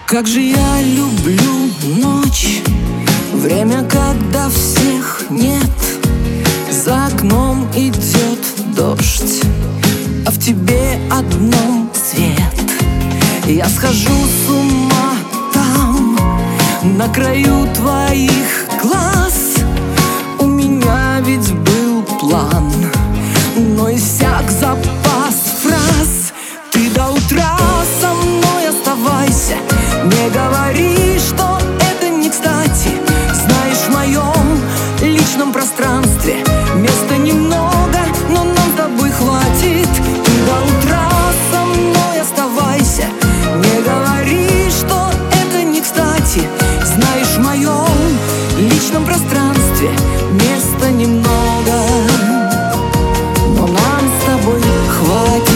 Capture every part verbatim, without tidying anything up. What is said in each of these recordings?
Как же я люблю ночь, время, когда всех нет. За окном идет дождь, а в тебе одном свет. Я схожу с ума там, на краю твоих глаз. У меня ведь был план, но иссяк запас фраз. Ты до утра со мной оставайся, не говори, что это не кстати. Знаешь, в моем личном пространстве места немного, но нам с тобой хватит. Ты до утра со мной оставайся, не говори, что это не кстати. Знаешь, в моем личном пространстве места немного, но нам с тобой хватит.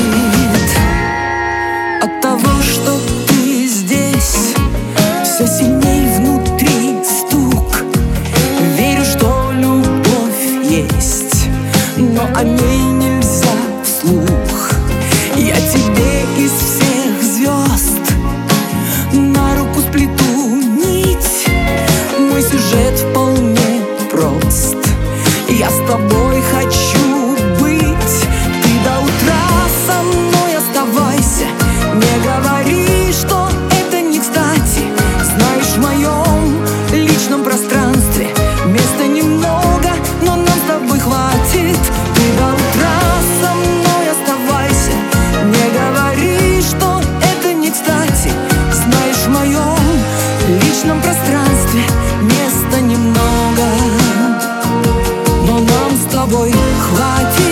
От того, что ты здесь, все сильней внутри стук. Верю, что любовь есть, но о ней нельзя вслух. Я тебе из всех звезд на руку сплету нить. Мой сюжет вполне прост, я с тобой хочу быть. Ты до утра со мной оставайся, не говори, что это не кстати. Знаешь, в моем личном пространстве места немного, но нам с тобой хватит. Ты до утра со мной оставайся, не говори, что это не кстати. Знаешь, в моем личном пространстве места немного, но нам с тобой хватит.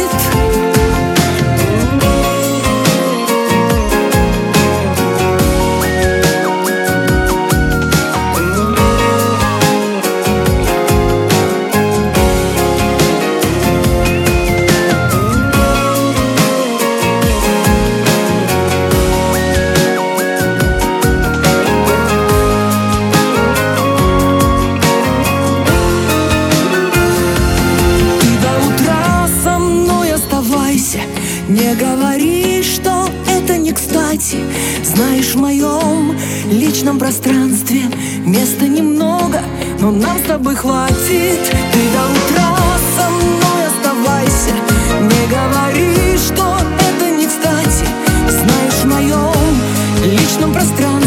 Не говори, что это не кстати. Знаешь, в моем личном пространстве места немного, но нам с тобой хватит. Ты до утра со мной оставайся, не говори, что это не кстати. Знаешь, в моем личном пространстве